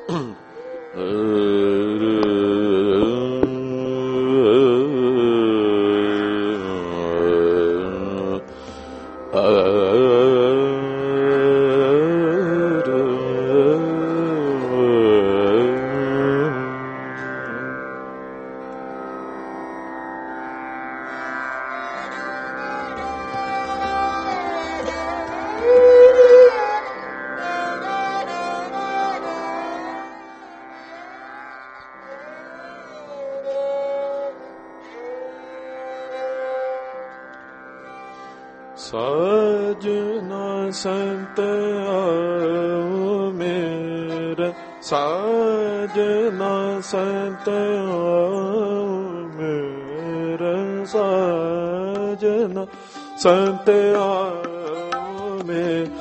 ਸਾਜਨਾ ਸੰਤ ਆਓ ਮੇਰਾ, ਸਾਜਨਾ ਸੰਤ ਆਓ ਮੇਰਾ, ਸਾਜਨਾ ਸੰਤ ਆਓ ਮੇਰਾ,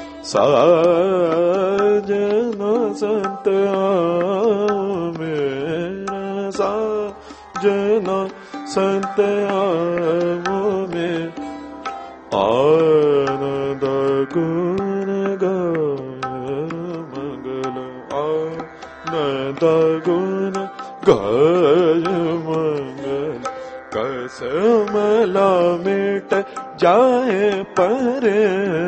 ਸਾਜਨਾ ਸੰਤ ਆਓ ਮੇਰਾ, ਸਾਜਨਾ ਸੰਤ ਆਓ ਮੇਰਾ, ਆਨੰਦ ਗੁਣ ਗਾਇ ਮੰਗਲ, ਆਨੰਦ ਗੁਣ ਗਾਇ ਮੰਗਲ, ਕਸ ਮਲਾ ਮਿਟ ਜਾਏ ਪਰੇ,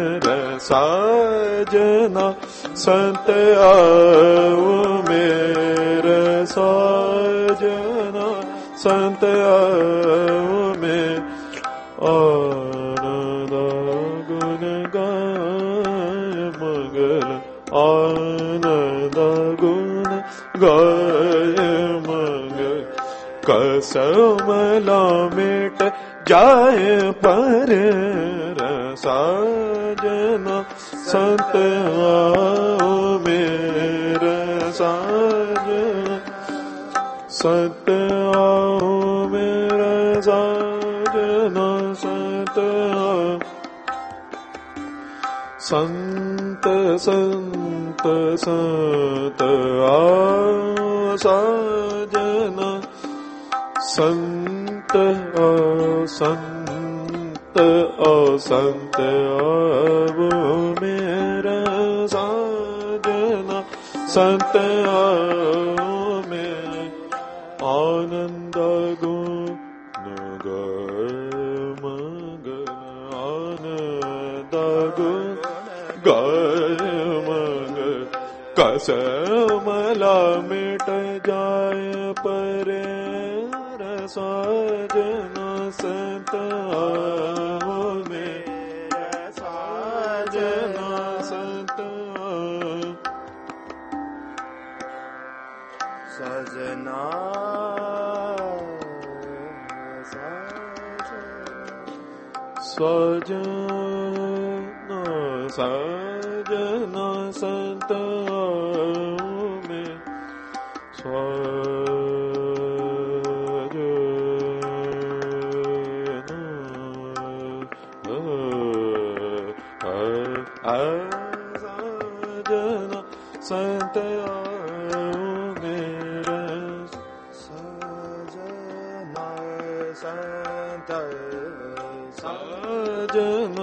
ਸਾਜਨਾ ਸੰਤ ਆਓ ਮੇਰੇ, ਸਾਜਨਾ ਸੰਤ ਆਓ ਮੇਰੇ, ਆਨੰਦ ਗੁਣ ਗਾਇ ਮੰਗਲ, ਆਨੰਦ ਗੁਣ ਗਾਇ ਮੰਗਲ, ਕਸ ਮਲਾ ਮਿਟ ਜਾਏ ਪਰੇ, ਸਾਜਨਾ ਸੰਤ ਆਓ ਮੇਰੇ, ਸਾਜਨਾ ਸੰਤ ਆਓ ਮੇਰੇ, ਸਾਜਨਾ ਸੰਤ ਆਓ, ਸੰਤ ਸੰਤ ਸੰਤ ਆਓ, ਸਾਜਨਾ ਸੰਤ ਆਓ, ਸੰਤ ਆਓ, ਸੰਤ ਆਓ ਮੇਰਾ, ਸਾਜਨਾ ਸੰਤ ਆਓ ਮੇਰਾ, ਆਨੰਦ ਗੁਣ ਗਾਇ ਮੰਗਲ, ਆਨੰਦ ਗੁਣ ਗਾਇ ਮੰਗਲ, ਕਸ ਮਲਾ ਮਿਟ ਜਾਏ ਪਰੇ, ਸਾਜਨਾ ਸੰਤ ਆਓ ਮੇਰੇ, ਸਾਜਨਾ ਸੰਤ ਆਓ, ਸਜਨਾ ਸਜਨਾ ਸਜਨਾ ਸੰਤ ਆਓ ਮੇਰੇ, ਸਜਨਾ ਸੰਤ ਆਓ ਮੇਰੇ, ਸਜਨਾ ਸੰਤ, ਸਜਨਾ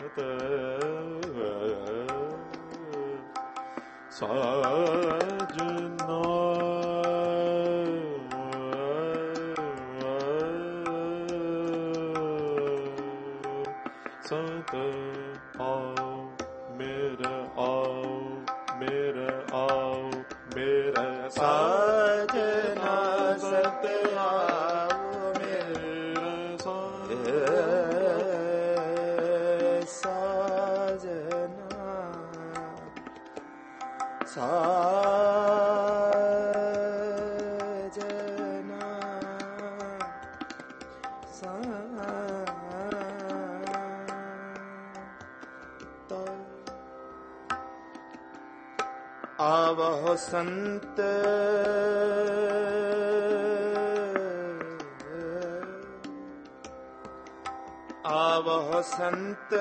ਸਾਜਨਾ ਸੰਤ ਆਓ ਮੇਰਾ ਆਓ ਮੇਰਾ ਆਓ ਮੇਰਾ ਸਾਜਨਾ ਸੰਤ ਆਓ ਮੇਰਾ ਸਾਜਨਾ ਆਵਹੁ ਸੰਤ ਆਵਹੁ ਸੰਤ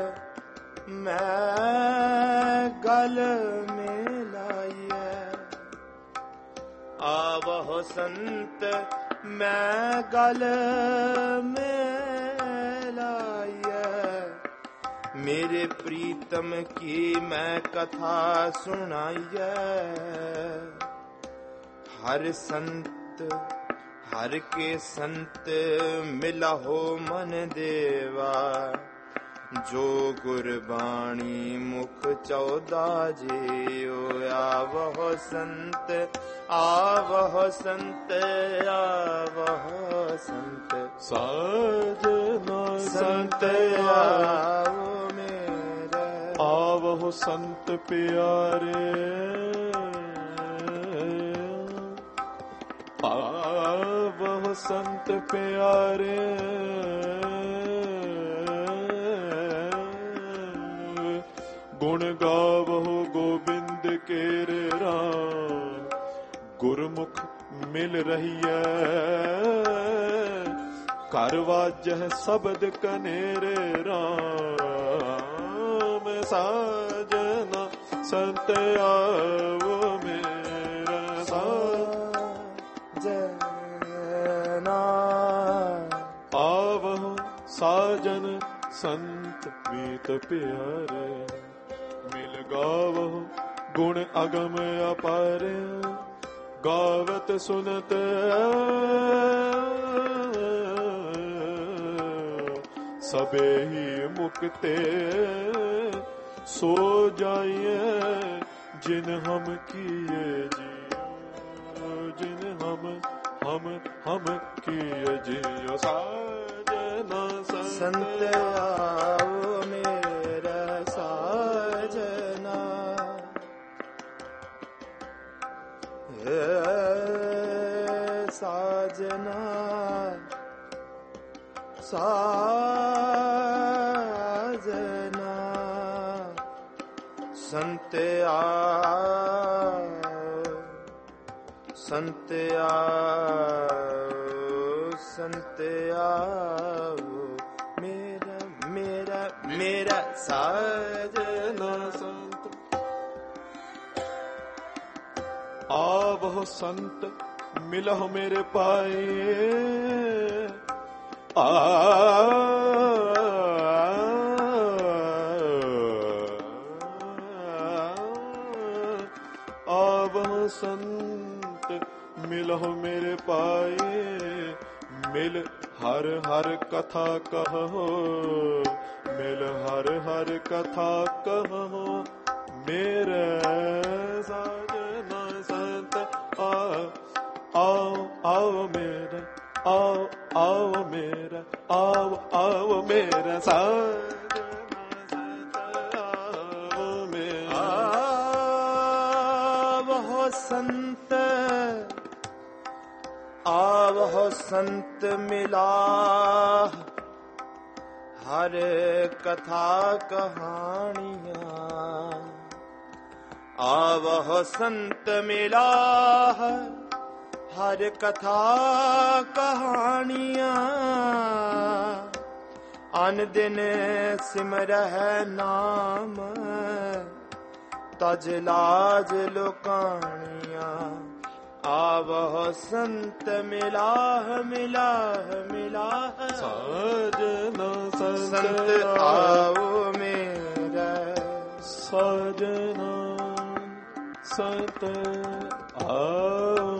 ਮੈਂ ਗਲ ਮਿਲਾਈਐ ਆਵਹੁ ਸੰਤ ਮੈਂ ਗਲ ਮਿਲਾਈਐ ਮੇਰੇ ਪ੍ਰੀਤਮ ਕੀ ਮੈਂ ਕਥਾ ਸੁਣਾਈਐ ਹਰ ਸੰਤ ਹਰ ਕੇ ਸੰਤ ਮਿਲਹੁ ਮਨ ਦੇਵਾ ਜੋ ਗੁਰਬਾਣੀ ਮੁਖ 14 ਜੀਉ ਆਵਹੁ ਸੰਤ ਆਵਹੁ ਸੰਤ ਆਵਹੁ ਸੰਤ ਸਾਜਨਾ ਸੰਤ ਆਵੋ ਮੇਰੇ ਆਵਹੁ ਸੰਤ ਪਿਆਰੇ ਆਵਹੁ ਸੰਤ ਪਿਆਰੇ ਗੁਣ ਗਾਵਹੁ ਗੋਬਿੰਦ ਕੇਰੇ ਰਾਮ ਗੁਰਮੁਖ ਮਿਲ ਰਹੀਐ ਘਰ ਵਾਜਹਿ ਸ਼ਬਦ ਕਨੇਰੇ ਰਾਮ ਸਾਜਨਾ ਸੰਤ ਆਵੋ ਮੇਰਾ ਸਾਜਨਾ ਆਵਹੁ ਸਾਜਨ ਸੰਤ ਪੀਤ ਪਿਆਰੇ ਮਿਲ ਗਾਵਹੁ ਗੁਣ ਅਗਮ ਅਪਾਰ ਗਾਵਤ ਸੁਨਤ ਸਭੇ ਹੀ ਮੁਕਤੇ ਸੋ ਜਾਈਏ ਜਿਨ ਹਮ ਕੀਏ ਜੀਓ ਜਿਨ ਹਮ ਕੀਏ ਜੀਓ ਸਾਜਨਾ ਸੰਤ ਆਓ ਮੇਰਾ ਸਾਜਨਾ ਸਾਜਨਾ ਸਾਜਨਾ ਸੰਤ ਆਓ ਸੰਤ ਆਓ ਸੰਤ ਆਓ ਮੇਰਾ ਮੇਰਾ ਮੇਰਾ ਸਾਜਨਾ ਸੰਤ ਆਵਹੁ ਸੰਤ ਮਿਲਹੁ ਮੇਰੇ ਪਾਏ ਆਵਹੁ ਸੰਤ ਮਿਲਹੁ ਮੇਰੇ ਪਾਏ ਮਿਲ ਹਰ ਹਰ ਕਥਾ ਕਹੋ ਮਿਲ ਹਰ ਹਰ ਕਥਾ ਕਹੋ ਮੇਰੇ ਸਾਜਨਾ ਸੰਤ ਆਓ ਆਓ ਮੇਰੇ ਆਓ ਆਓ ਮੇਰਾ ਆਓ ਆਓ ਮੇਰਾ ਸਾਜਨਾ ਸੰਤ ਆਓ ਮੇਰਾ ਆਵਹੁ ਸੰਤ ਆਵਹੁ ਸੰਤ ਮਿਲਾ ਹਰ ਕਥਾ ਕਹਾਣੀਆਂ ਆਵਹੁ ਸੰਤ ਮਿਲਾ ਹਰ ਕਥਾ ਕਹਾਣੀਆਂ ਅਨ ਦਿਨ ਸਿਮਰਹਿ ਨਾਮ ਤਜ ਲਾਜ ਲੋਕਾਣੀਆਂ ਆਵਹੁ ਸੰਤ ਮਿਲਾਹ ਮਿਲਾਹ ਮਿਲਾਹ ਸਾਜਨਾ ਸੰਤ ਆਓ संत आओ,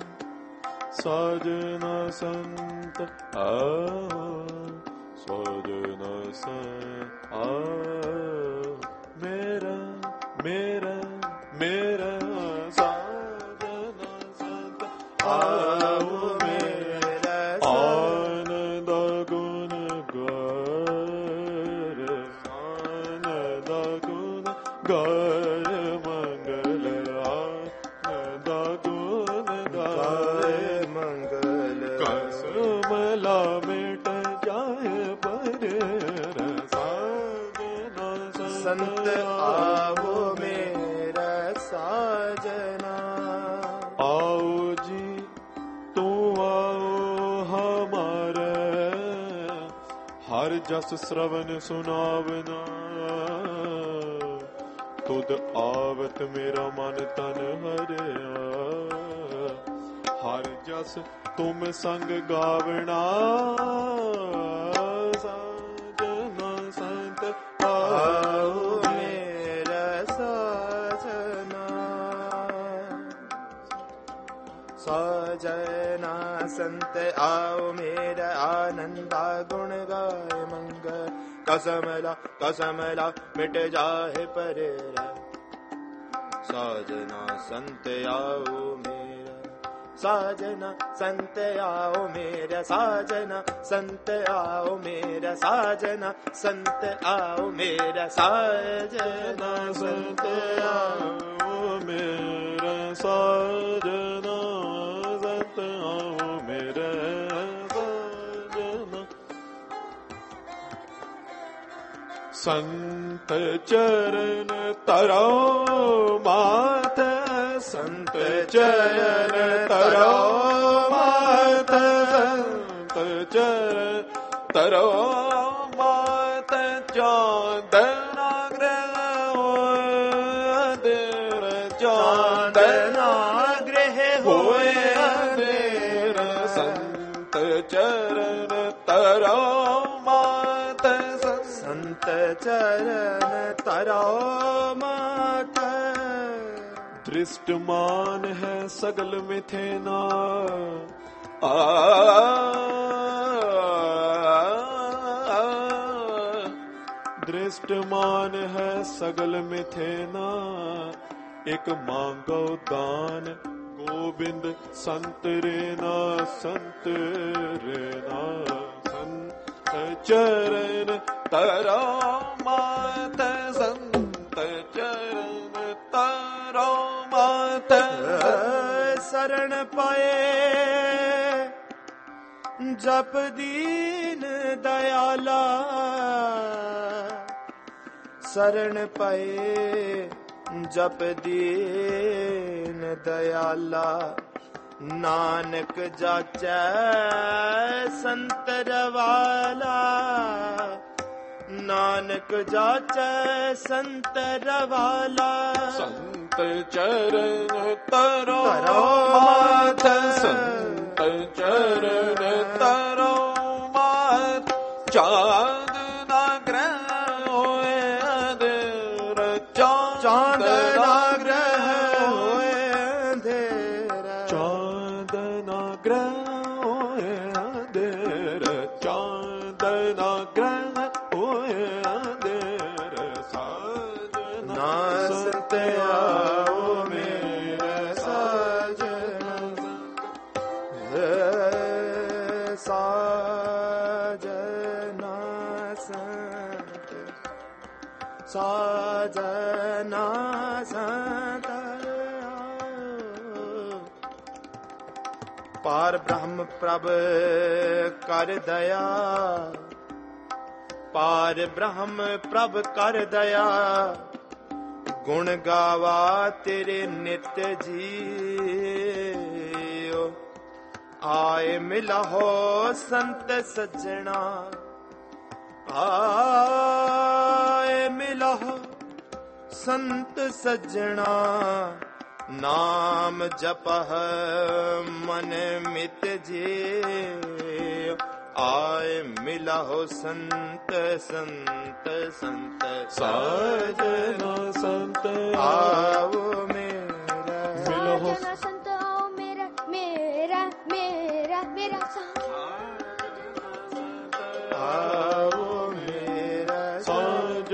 साजना संत आओ, साजना संत आओ, मेरा मेरा मेरा साजना संत आओ, मेरा आनंद गुण गार, आनंद गुण गार मंगल, आनंद गुण गार मंगल, कसमला मिट जाए पर साजना संत आओ, मेरा साजना आओ जी, तू आओ हमारे, हर जस श्रवण सुनावना, तुद आवत मेरा मन तन हरिया, हर जस तुम संग गावना, साजना संत आओ, मेरा साजना साजना संत आओ, मेरा आनंदा गुण गाय मंगल, कसमला कसमला मिट जाए परेरा, साजना संत आओ मेरा, साजना संत आओ मेरा, साजना संत आओ मेरा, साजना संत आओ मेरा, साजना संत आओ मेरा, साजना संत आओ मेरा, साजना संत चरण तरो माथ, संत चरण तरो माथ, संत चरण तरो माथ, चांदना ग्रह अंधेर, चांदना ग्रह होए अंधेर, संत चरण तरो माथ, संत चरण तरो माथ, दृष्टमान है सगल मिथेना, दृष्टमान है सगल मिथेना, एक मांगो दान गोविंद संत रेना, संत रेना, संत चरण तरो माथ, संत चरण तरो माथ, शरण पाए जप दीन दयाला, शरण पाए जप दीन दयाला, नानक जाचै संतर वाला, नानक जाचै संतर वाला, संत चरण तरो माथ, संत चरण तरो माथ, चांदना ग्रह होए अंधेर, चांदना ग्रह होए अंधेर, चांदना ग्रह होए अंधेर, चांदना ग्रह होए अंधेर, साजना संत आओ मेरा, साजना साजना संत, साजना संत आओ, पार ब्रह्म प्रभ कर दया, पार ब्रह्म प्रभ कर दया, गुण गावा तेरे नित्य जियो, आए मिला हो संत सज्जना, आए मिला हो संत सज्जना, नाम जपह मन मित जियो, आए मिला हो संत संत संत, साजना संत आओ मेरा,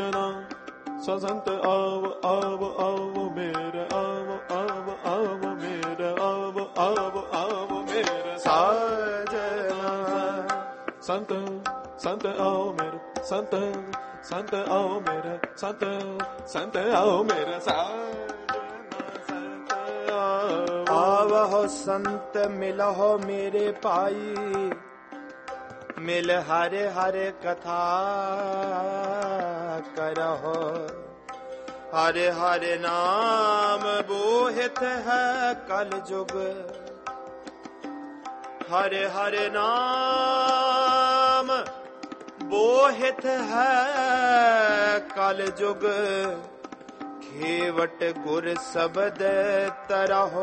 साजना संत आव आव आव मेरे आव आव आव मेरे आव आव आव मेरे साजना संत संत आओ मेरे संत संत आओ मेरे संत संत आओ मेरे साजना संत आवहो संत मिलहो मेरे पाई मिल हरे हरे कथा करहो हरे हरे नाम बोहित है कल जुग हरे हरे नाम बोहित है कल जुग खेवट गुर सबद तरहो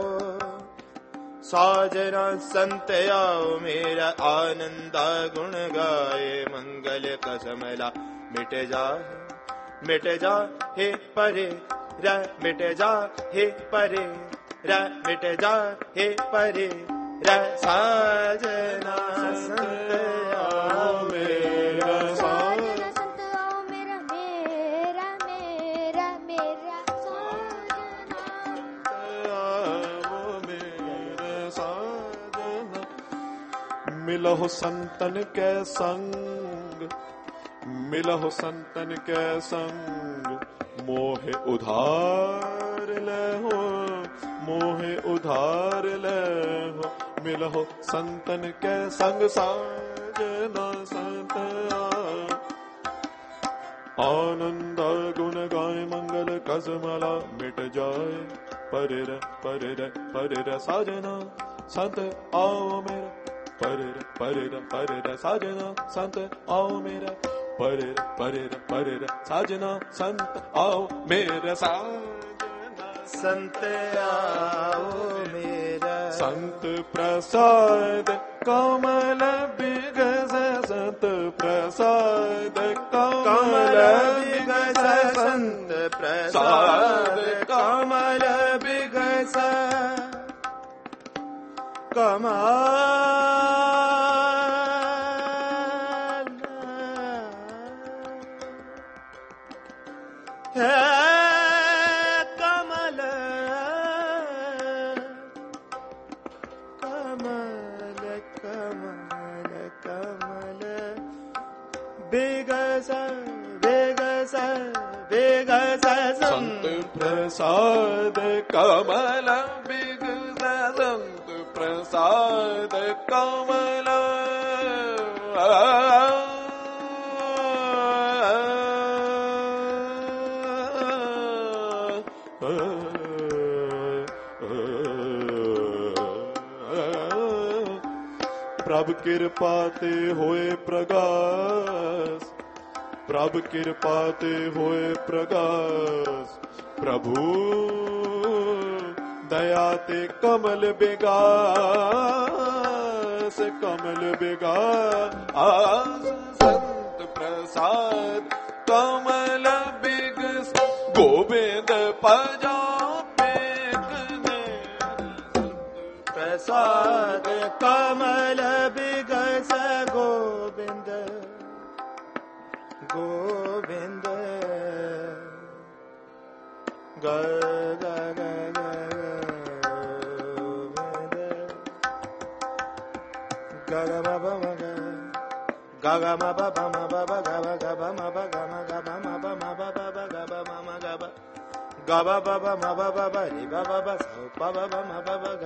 साजना संत आओ मेरा आनंदा गुण गाए मंगल कसमला मिट जा हे परे र मिट जा हे परे र मिट जा हे परे र साजना संत आओ मेरा साजना संत आओ मेरा मेरा मेरा मेरा साजना मिलहो संतन के संग मिलहो संतन के संग मोहे उधार ले हो मोहे उधार ले हो मिलहो संतन के संग साजना संत आनंद गुण गाय मंगल कसमला मिट जाए परे परे साजना संत आओ मेरा परे साजना संत आओ मेरा परे साजना संत आओ मेरा साजना संत आओ मेरा संत प्रसाद कमल बिगस संत प्रसाद कमल बिगस संत प्रसाद कमल बिगस कमल कमल कमल कमल बिगस बिगस बिगस संत प्रसाद कमल बिगस संत प्रसाद कमल प्रभ कृपाते होए प्रगास प्रभ कृपाते होए प्रगास प्रभु दयाते कमल बिगास कमल बिगास संत प्रसाद कमल बिगस गोविंद पजा प्रसाद कमल बिगस गोविंद गोविंद ग ग ग ग ग ग ग ग म ब ब म ब ब ग ब ग ब म ब ग म ग ब म ब म ब ब ब ग ब म म ग ब ग ब ब ब म ब ब ब ri ब ब ब स प ब ब म ब ब ग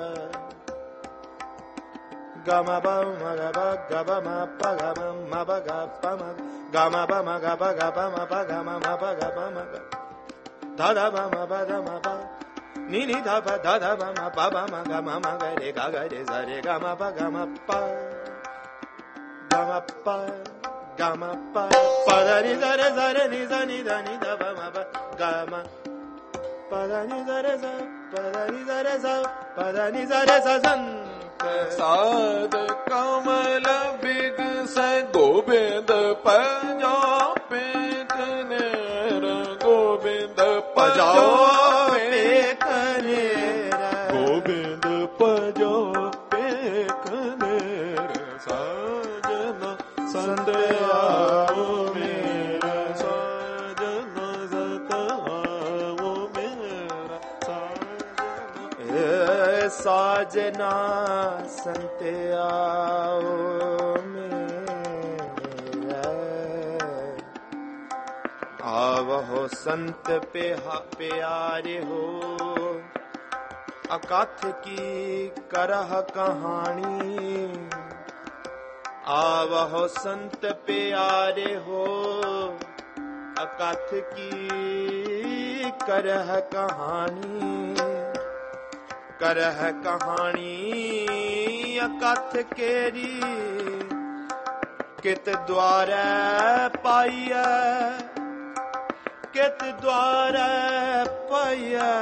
ग म ब म ग ब ग ब म प ग म म ब ग प म ग म ब म ग ब ग ब म ब ग म म ब ग ब म ग ध ध ब म ब ध म ब ni ni ध ब ध ध ब म प ब म ग म म ग रे ग ग रे स रे ग म प ग म प ग म प ग म प प ध ni ध रे स रे ni स ni ध ni ध ब म ब ग म प ध ni ध रे स प ध ni ध रे स प ध ni ध रे स सन प्रसाद कमल बिगस गोविंद पजा पेकनेर गोविंद पजा पेकनेर गोविंद पजा पेकनेर साजना संत आओ मेरा साजना ਸਾਜਨਾ ਸੰਤ ਆਓ ਮੇਰਾ ਆਵਹੁ ਸੰਤ ਪਿਆਰੇ ਹੋ ਅਕਥ ਕੀ ਕਰਹ ਕਹਾਣੀ ਆਵਹੁ ਸੰਤ ਪਿਆਰੇ ਹੋ ਅਕਥ ਕੀ ਕਰਹ ਕਹਾਣੀ ਕਰਹ ਕਹਾਣੀ ਅਕਥ ਕੇਰੀ ਕਿਤ ਦੁਆਰੈ ਪਾਈਐ ਕਿਤ ਦੁਆਰੈ ਪਾਈਐ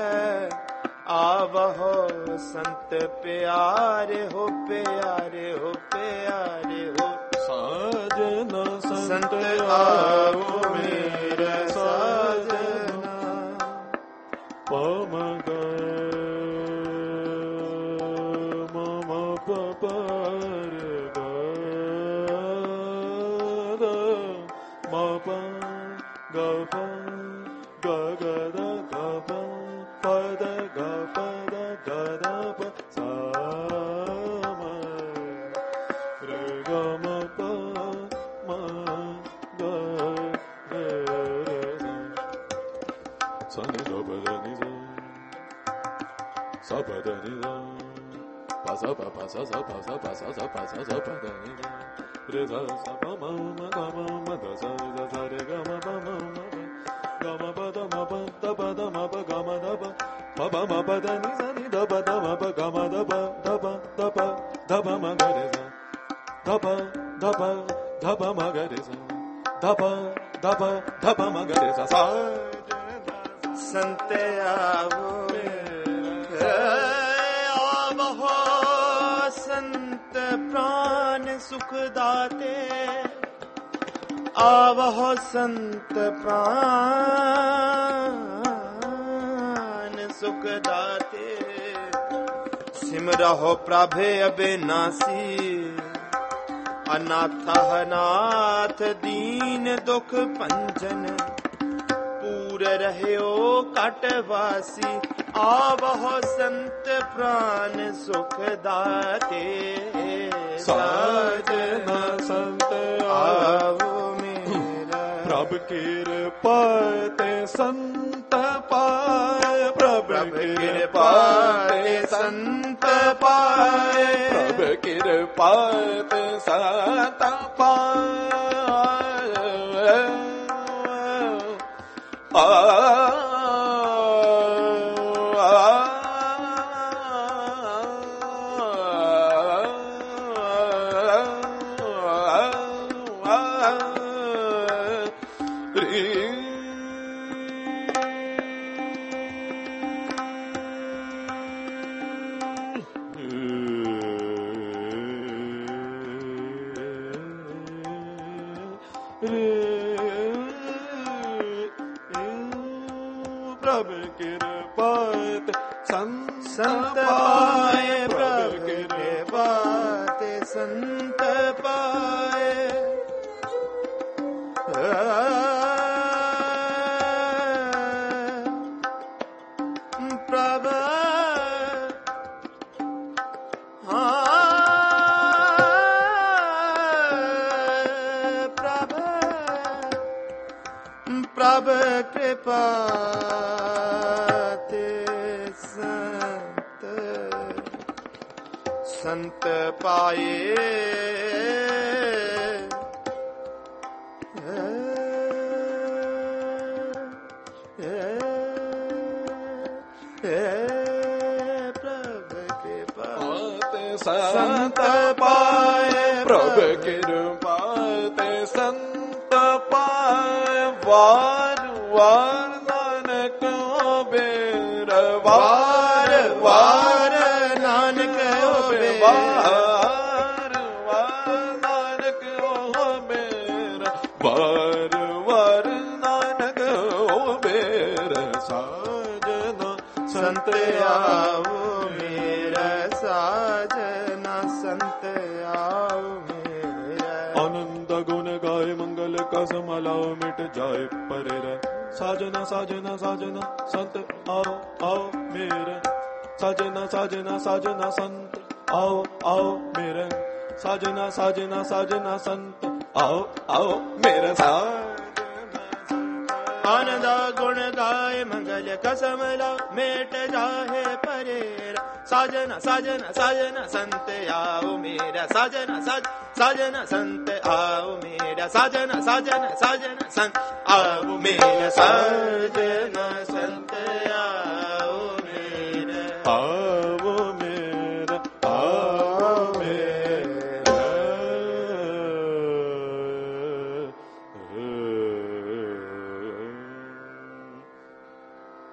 ਆਵਹੁ ਸੰਤ ਪਿਆਰੇ ਹੋ ਪਿਆਰੇ ਹੋ ਪਿਆਰੇ ਹੋ ਸਾਜਨਾ ਸੰਤ ਆਵੋ ਮੇਰੇ ਸਾਜਨਾ ਪਮ ਗ ਮਮ ਪਪਰ ਗ ਮ ਪ ਗ ਪ ਗ ਗ ਦ ਗ ਪ ਪ ਦ ਗ ਪ ਦ ਗ ਦ ਪ ਸਾ ਮ ਰ ਗ ਮ ਪ ਮ ਗ ਰ ಸ ನಿ ದ ಪ ದ ನಿ ಸ ಸ ಪ ದ ನಿ ಸ ಪ ಸ ಪ ಪ ಸ ಸ ಪ ಸ ಪ ಸ ಸ ಪ ಸ ಸ ಪ ದ ನಿ ಸ ರೆ ಸ ಸ ಪ ಮ ಮ ಗ ಮ ಮ ದ ಸ ದ ಸ ರೆ ಗ ಮ ಪ ಮ ಮ ಗ ಮ ಪ ದ ಮ ಪ ದ ಪ ದ ಮ ಪ ಗ ಮ ದ ಪ ಪ ಪ ಮ ಪ ದ ನಿ ಸ ನಿ ದ ಪ ದ ಮ ಪ ಗ ಮ ದ ಪ ದ ಪ ದ ಪ ದ ಪ ಮ ಗ ರೆ ಸ ದ ಪ ದ ಪ ದ ಪ ಮ ಗ ರೆ ಸ ದ ಪ ದ ಪ ದ ಪ ಮ ಗ ರೆ ಸ ಸ ਸੰਤ ਆਵੋ ਆਵਹੁ ਸੰਤ ਪ੍ਰਾਨ ਸੁਖ ਦਾਤੇ ਆਵਹੁ ਸੰਤ ਪ੍ਰਾਨ ਸੁਖ ਦਾਤੇ ਸਿਮਰਹੁ ਪ੍ਰਭ ਅਬਿਨਾਸੀ ਅਨਾਥ ਨਾਥ ਦੀਨ ਦੁਖ ਭੰਜਨ ਪੂਰ ਰਹਿਓ ਘਟ ਵਾਸੀ ਆਵਹੁ ਸੰਤ ਪ੍ਰਾਨ ਸੁਖ ਦਾਤੇ ਸਾਜਨਾ ਸੰਤ ਆਵੋ ਮੇਰਾ ਪ੍ਰਭ ਕਿਰਪਾ ਤੇ ਸੰਤ ਪਾਏ ਪ੍ਰਭ ਕਿਰਪਾ ਤੇ ਸੰਤ ਪਾਏ ਪ੍ਰਭ ਕਿਰਪਾ ਤੇ ਸੰਤ ਪਾਏ ਪ੍ਰਭ ਕਿਰਪਾ ਤੇ ਸੰਤ ਪਾਏ ਪ੍ਰਭ ਕਿਰਪਾ ਤੇ ਸੰਤ ਪਾਏ ਪ੍ਰਭ ਪ੍ਰਭ ਕਿਰਪਾ ਤੇ ਸੰਤ ਪਾਏ ਪ੍ਰਭ ਕਿਰਪਾ ਤੇ ਸੰਤ ਪਾਏ ਪ੍ਰਭ ਕਿਰਪਾ ਤੇ ਸੰਤ ਪਾਏ ਵਾਰ ਵਾਰ ਨਾਨਕ ਬੇਰ ਵਾਰ ਵਾਰ ਨਾਨਕ ਹੋਵੇ ਵਾਰ ਵਾਰ ਨਾਨਕ ਬੇਰ ਵਾਰ ਵਾਰ ਨਾਨਕ ਬੇਰ ਸਾਜਨਾ ਸੰਤ ਆਵੋ ਮੇਰਾ ਸਾਜਨਾ ਸੰਤ ਆਵੋ ਮੇਰਾ ਆਨੰਦ ਗੁਣ ਗਾਏ ਮੰਗਲ ਕਸਮ ਲਾਓ ਮਿਟ ਜਾਏ ਪਰੇ ਰਹਿ ਸਾਜਨਾ ਸਾਜਨਾ ਸਾਜਨਾ ਸੰਤ ਆਓ ਆਓ ਮੇਰੇ साजना साजना साजना संत आओ आओ मेरे साजना साजना साजना संत आओ आओ मेरे आनंद गुण गाय मंगल कसमला मेट जाहे परेरा साजना साजना साजना संत आओ मेरा साजना साजना संत आओ मेरा साजना साजना साजना संत आओ मेरा साजना